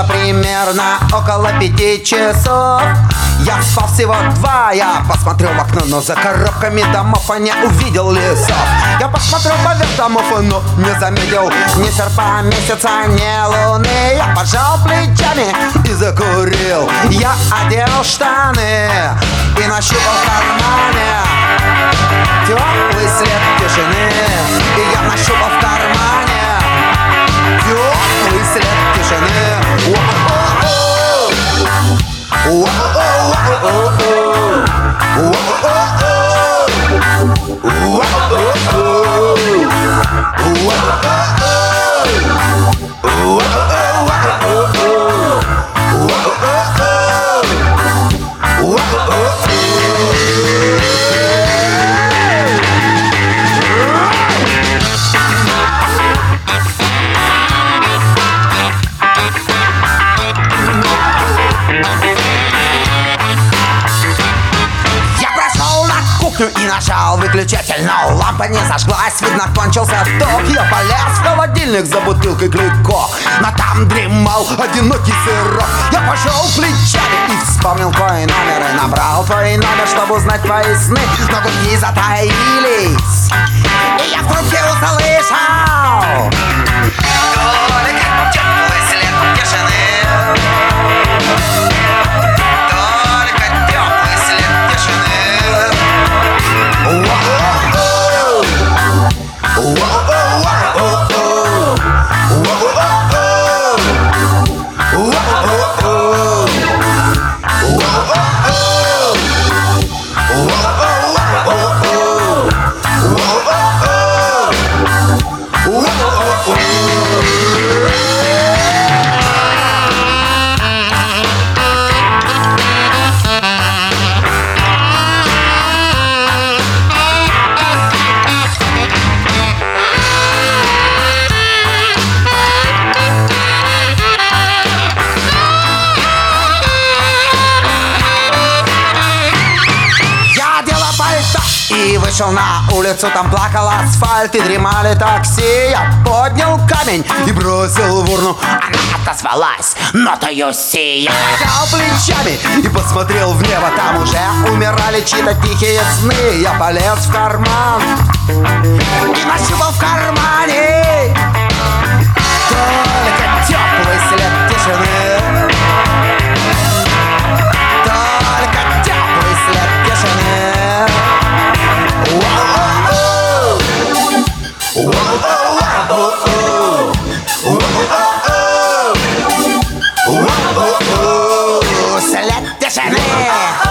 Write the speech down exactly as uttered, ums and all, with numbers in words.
было примерно около пяти часов. Я спал всего два, я посмотрел в окно, но за коробками домов я не увидел лесов. Я посмотрел поверх домов, но не заметил ни серпа месяца, ни луны. Я пожал плечами и закурил. Я одел штаны и нащупал в кармане теплый след тишины. И я нащупал в кармане теплый след тишины. И нажал выключатель, но лампа не зажглась. Видно, кончился ток. Я полез в холодильник за бутылкой Глюко, но там дремал одинокий сырок. Я пошел плечами и вспомнил твой номер и набрал твой номер, чтобы узнать твои сны. Но гудки затаились, и я в трубке услышал только теплый след тишины. И вышел на улицу, там плакал асфальт и дремали такси. Я поднял камень и бросил в урну. Она отозвалась нотою си. Я пожал плечами и посмотрел в небо. Там уже умирали чьи-то тихие сны. Я полез в карман и нащупал в кармане только теплый след тишины. Только теплый след тишины. След тишины.